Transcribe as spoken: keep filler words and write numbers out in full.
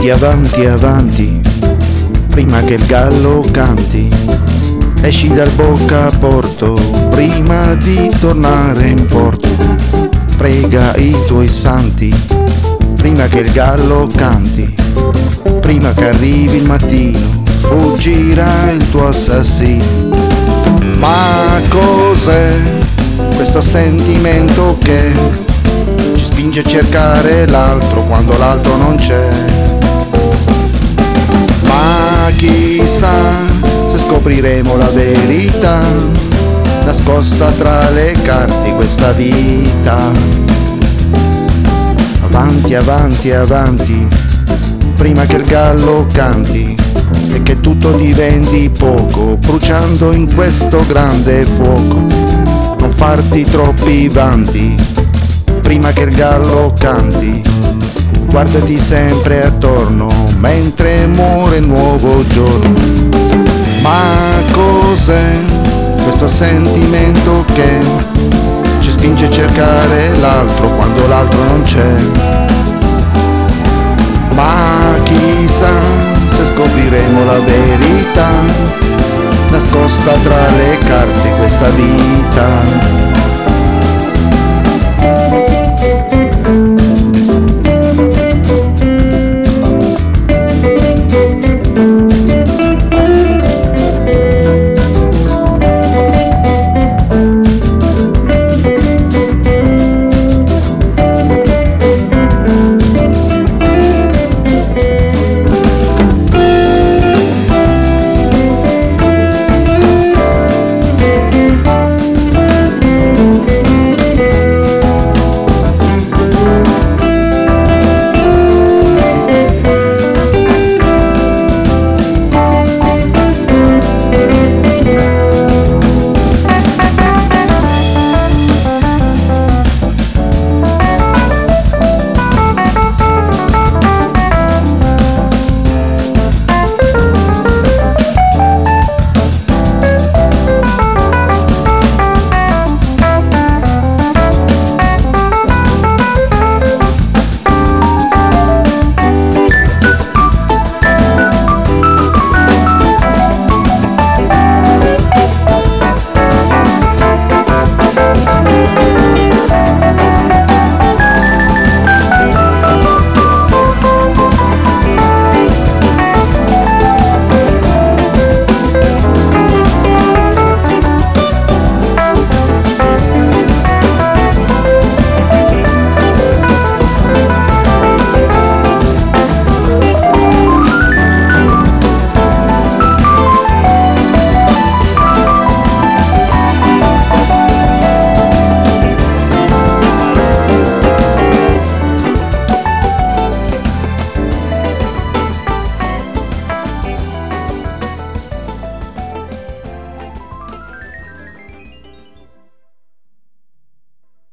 Avanti, avanti, avanti, prima che il gallo canti. Esci dal boccaporto, prima di tornare in porto. Prega i tuoi santi, prima che il gallo canti. Prima che arrivi il mattino, fuggirà il tuo assassino. Ma cos'è questo sentimento che ci spinge a cercare l'altro quando l'altro non c'è? Ma chissà se scopriremo la verità nascosta tra le carte di questa vita. Avanti, avanti, avanti, prima che il gallo canti e che tutto diventi poco, bruciando in questo grande fuoco. Non farti troppi vanti, prima che il gallo canti. Guardati sempre attorno mentre muore il nuovo giorno. Ma cos'è questo sentimento che ci spinge a cercare l'altro quando l'altro non c'è? Ma chissà se scopriremo la verità nascosta tra le carte questa vita.